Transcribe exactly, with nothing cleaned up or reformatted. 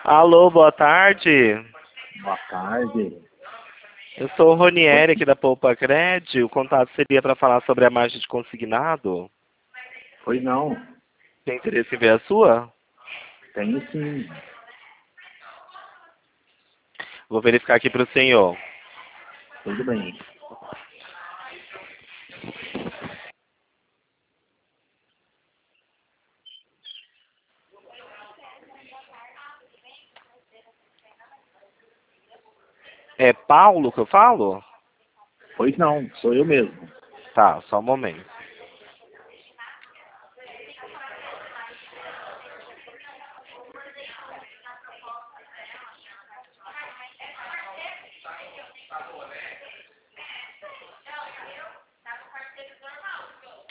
Alô, boa tarde. Boa tarde. Eu sou o Ronieri aqui da Poupa Cred. O contato seria para falar sobre a margem de consignado. Pois não, Tem interesse em ver a sua? tenho sim. Vou verificar aqui para o senhor. Tudo bem. É Paulo que eu falo? Pois não, sou eu mesmo. Tá, só um momento.